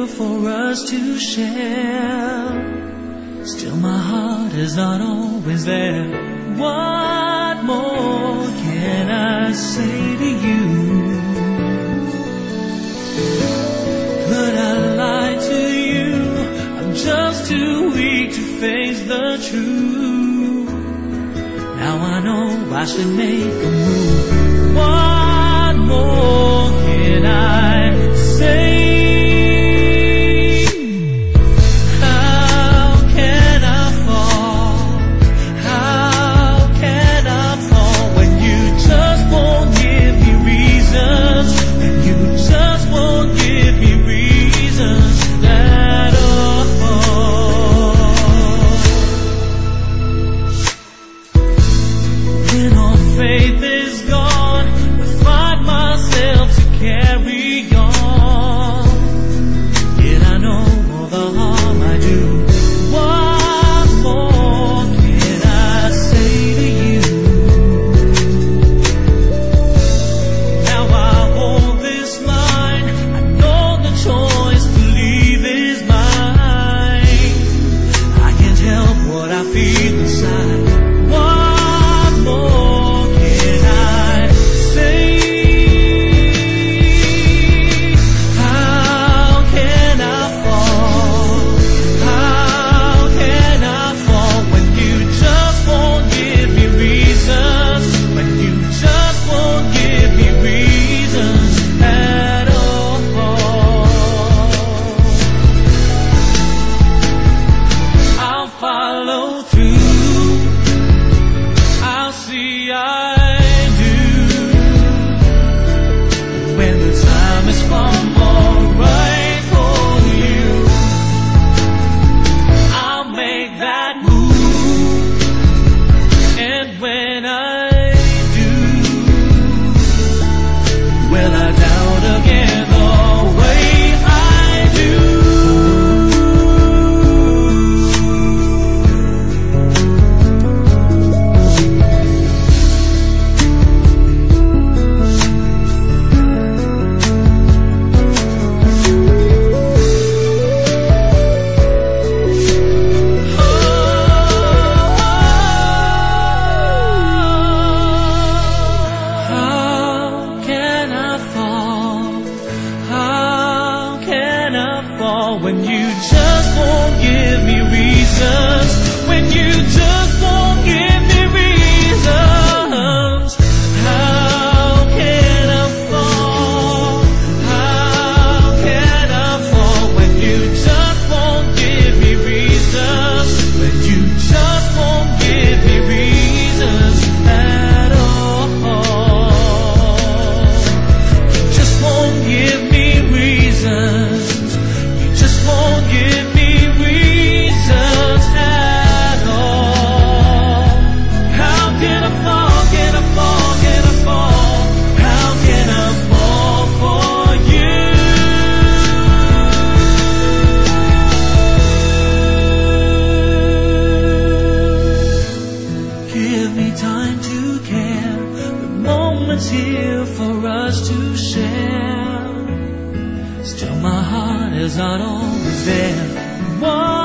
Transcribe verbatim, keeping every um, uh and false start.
here for us to share. Still my heart is not always there. What more can I say to you? Could I lie to you? I'm just too weak to face the truth. Now I know I should make a move. What more can I say? When you just won't give me reasons, when you just won't give me reasons, how can I fall, how can I fall, when you just won't give me reasons, when you just won't give me reasons at all, you just won't give me reasons. Won't give me reasons at all. How can I fall, can I fall, can I fall? How can I fall for you? Give me time to care, the moment's here for us to share. Still my heart is not always there. What